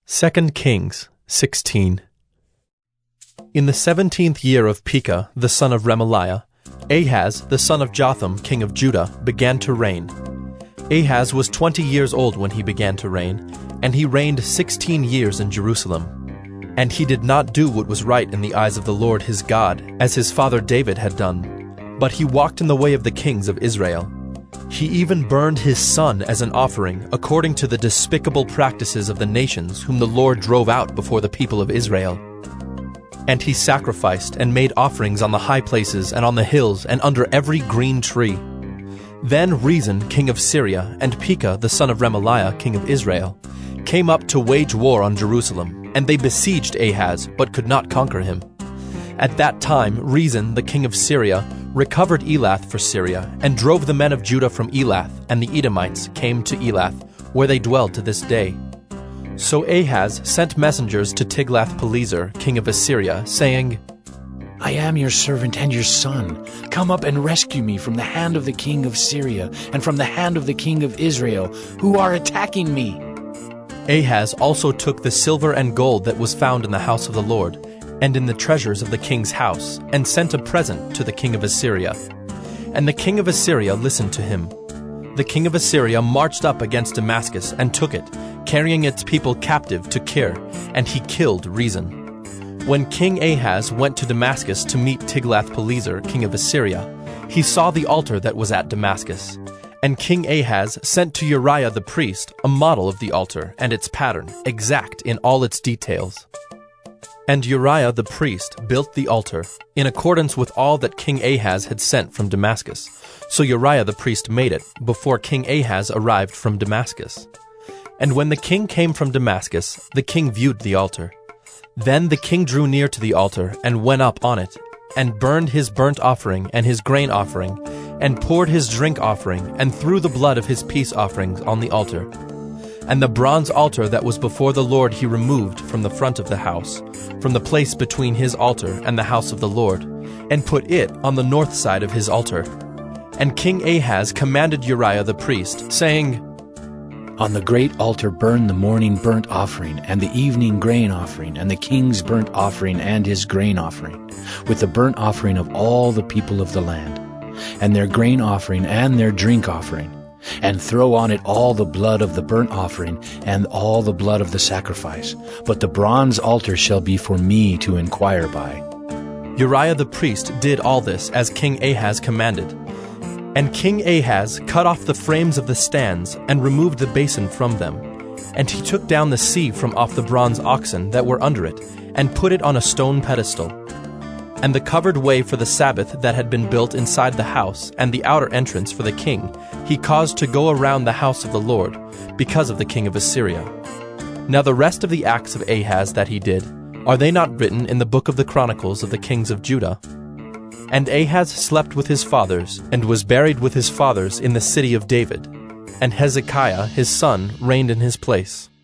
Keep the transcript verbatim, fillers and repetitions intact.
Second Kings sixteen. In the seventeenth year of Pekah, the son of Remaliah, Ahaz, the son of Jotham, king of Judah, began to reign. Ahaz was twenty years old when he began to reign, and he reigned sixteen years in Jerusalem. And he did not do what was right in the eyes of the Lord his God, as his father David had done, but he walked in the way of the kings of Israel. He even burned his son as an offering, according to the despicable practices of the nations whom the Lord drove out before the people of Israel. And he sacrificed and made offerings on the high places and on the hills and under every green tree. Then Rezin, king of Syria, and Pekah, the son of Remaliah, king of Israel, came up to wage war on Jerusalem, and they besieged Ahaz, but could not conquer him. At that time Rezin, the king of Syria, recovered Elath for Syria, and drove the men of Judah from Elath, and the Edomites came to Elath, where they dwell to this day. So Ahaz sent messengers to Tiglath-Pileser, king of Assyria, saying, I am your servant and your son. Come up and rescue me from the hand of the king of Syria and from the hand of the king of Israel, who are attacking me. Ahaz also took the silver and gold that was found in the house of the Lord, and in the treasures of the king's house, and sent a present to the king of Assyria. And the king of Assyria listened to him. The king of Assyria marched up against Damascus and took it, carrying its people captive to Kir, and he killed Rezin. When King Ahaz went to Damascus to meet Tiglath-Pileser, king of Assyria, he saw the altar that was at Damascus. And King Ahaz sent to Uriah the priest a model of the altar and its pattern, exact in all its details. And Uriah the priest built the altar, in accordance with all that King Ahaz had sent from Damascus. So Uriah the priest made it, before King Ahaz arrived from Damascus. And when the king came from Damascus, the king viewed the altar. Then the king drew near to the altar, and went up on it, and burned his burnt offering and his grain offering, and poured his drink offering, and threw the blood of his peace offerings on the altar. And the bronze altar that was before the Lord he removed from the front of the house, from the place between his altar and the house of the Lord, and put it on the north side of his altar. And King Ahaz commanded Uriah the priest, saying, On the great altar burn the morning burnt offering, and the evening grain offering, and the king's burnt offering and his grain offering, with the burnt offering of all the people of the land, and their grain offering and their drink offering. And throw on it all the blood of the burnt offering and all the blood of the sacrifice. But the bronze altar shall be for me to inquire by. Uriah the priest did all this as King Ahaz commanded. And King Ahaz cut off the frames of the stands and removed the basin from them. And he took down the sea from off the bronze oxen that were under it, and put it on a stone pedestal. And the covered way for the Sabbath that had been built inside the house, and the outer entrance for the king, he caused to go around the house of the Lord, because of the king of Assyria. Now the rest of the acts of Ahaz that he did, are they not written in the book of the Chronicles of the kings of Judah? And Ahaz slept with his fathers, and was buried with his fathers in the city of David. And Hezekiah his son reigned in his place.